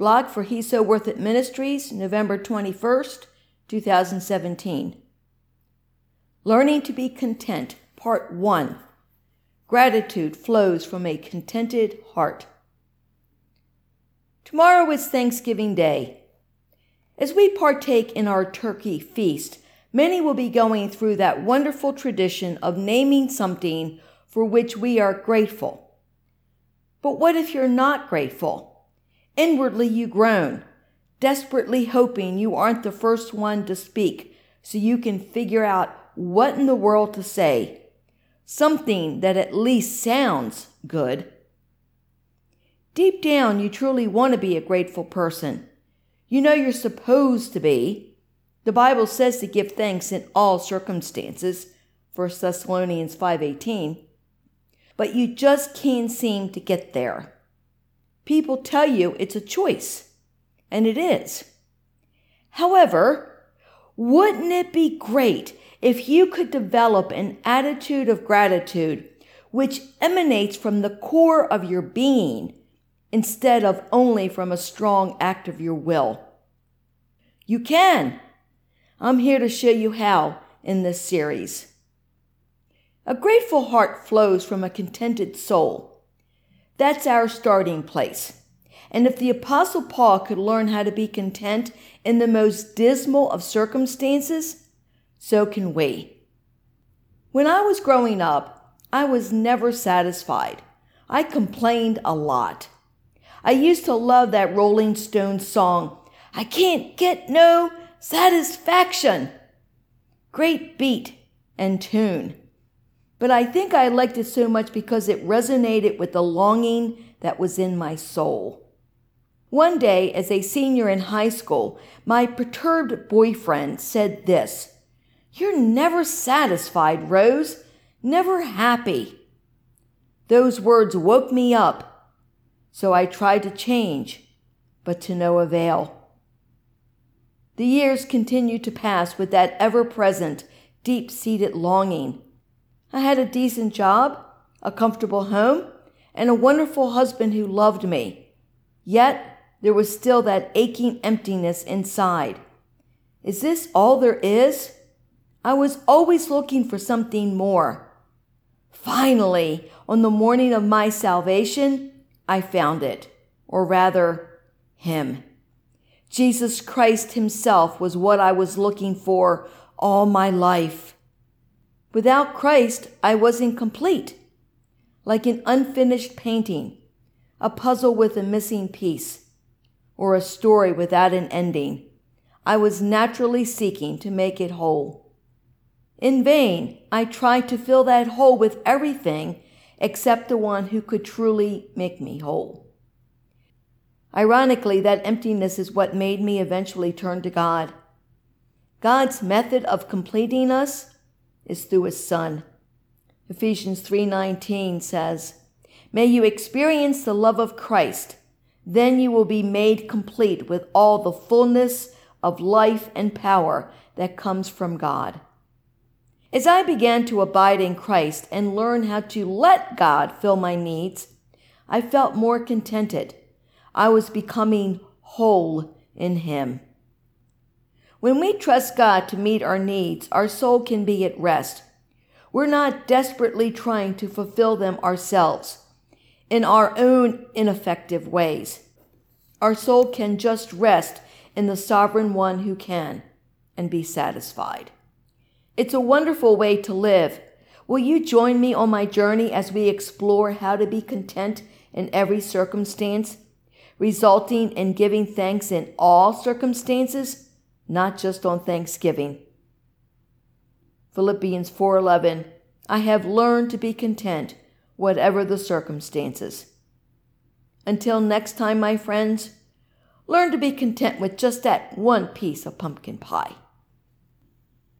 Blog for He's So Worth It Ministries, November 21st, 2017. Learning to be Content, Part 1. Gratitude flows from a contented heart. Tomorrow is Thanksgiving Day. As we partake in our turkey feast, many will be going through that wonderful tradition of naming something for which we are grateful. But what if you're not grateful? Inwardly you groan, desperately hoping you aren't the first one to speak so you can figure out what in the world to say. Something that at least sounds good. Deep down, you truly want to be a grateful person. You know you're supposed to be. The Bible says to give thanks in all circumstances, 1 Thessalonians 5:18. But you just can't seem to get there. People tell you it's a choice, and it is. However, wouldn't it be great if you could develop an attitude of gratitude which emanates from the core of your being instead of only from a strong act of your will? You can. I'm here to show you how in this series. A grateful heart flows from a contented soul. That's our starting place. And if the Apostle Paul could learn how to be content in the most dismal of circumstances, so can we. When I was growing up, I was never satisfied. I complained a lot. I used to love that Rolling Stones song, "I Can't Get No Satisfaction." Great beat and tune. But I think I liked it so much because it resonated with the longing that was in my soul. One day, as a senior in high school, my perturbed boyfriend said this, "You're never satisfied, Rose, never happy." Those words woke me up, so I tried to change, but to no avail. The years continued to pass with that ever-present, deep-seated longing. I had a decent job, a comfortable home, and a wonderful husband who loved me. Yet, there was still that aching emptiness inside. Is this all there is? I was always looking for something more. Finally, on the morning of my salvation, I found it, or rather, Him. Jesus Christ Himself was what I was looking for all my life. Without Christ, I was incomplete, like an unfinished painting, a puzzle with a missing piece, or a story without an ending. I was naturally seeking to make it whole. In vain, I tried to fill that hole with everything except the one who could truly make me whole. Ironically, that emptiness is what made me eventually turn to God. God's method of completing us is through His Son. Ephesians 3:19 says, "May you experience the love of Christ, then you will be made complete with all the fullness of life and power that comes from God." As I began to abide in Christ and learn how to let God fill my needs, I felt more contented. I was becoming whole in Him. When we trust God to meet our needs, our soul can be at rest. We're not desperately trying to fulfill them ourselves in our own ineffective ways. Our soul can just rest in the sovereign one who can and be satisfied. It's a wonderful way to live. Will you join me on my journey as we explore how to be content in every circumstance, resulting in giving thanks in all circumstances, not just on Thanksgiving? Philippians 4:11, "I have learned to be content, whatever the circumstances." Until next time, my friends, learn to be content with just that one piece of pumpkin pie.